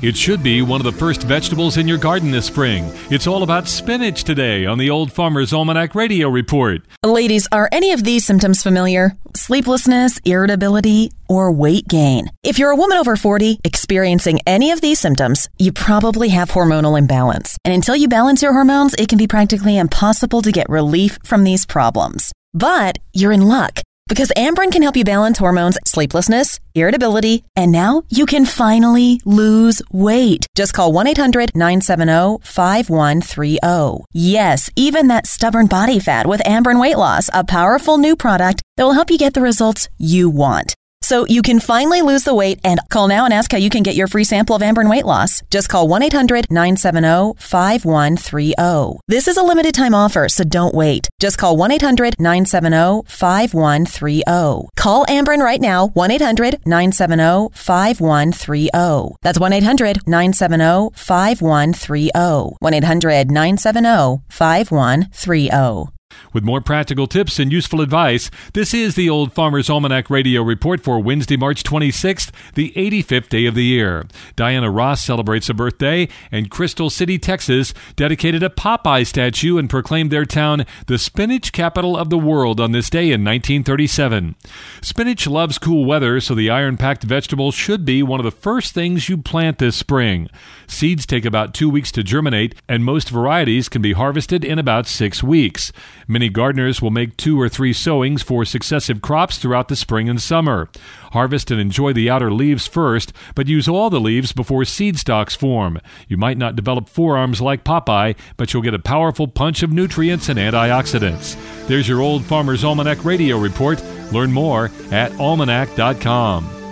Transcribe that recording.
It should be one of the first vegetables in your garden this spring. It's all about spinach today on the Old Farmer's Almanac Radio Report. Ladies, are any of these symptoms familiar? Sleeplessness, irritability, or weight gain? If you're a woman over 40 experiencing any of these symptoms, you probably have hormonal imbalance. And until you balance your hormones, it can be practically impossible to get relief from these problems. But you're in luck, because Amberen can help you balance hormones, sleeplessness, irritability, and now you can finally lose weight. Just call 1-800-970-5130. Yes, even that stubborn body fat with Amberen Weight Loss, a powerful new product that will help you get the results you want. So you can finally lose the weight, and call now and ask how you can get your free sample of Amberen Weight Loss. Just call 1-800-970-5130. This is a limited time offer, so don't wait. Just call 1-800-970-5130. Call Amberen right now, 1-800-970-5130. That's 1-800-970-5130. 1-800-970-5130. With more practical tips and useful advice, this is the Old Farmer's Almanac Radio Report for Wednesday, March 26th, the 85th day of the year. Diana Ross celebrates a birthday, and Crystal City, Texas, dedicated a Popeye statue and proclaimed their town the spinach capital of the world on this day in 1937. Spinach loves cool weather, so the iron-packed vegetable should be one of the first things you plant this spring. Seeds take about 2 weeks to germinate, and most varieties can be harvested in about 6 weeks. Many gardeners will make 2 or 3 sowings for successive crops throughout the spring and summer. Harvest and enjoy the outer leaves first, but use all the leaves before seed stalks form. You might not develop forearms like Popeye, but you'll get a powerful punch of nutrients and antioxidants. There's your Old Farmer's Almanac Radio Report. Learn more at almanac.com.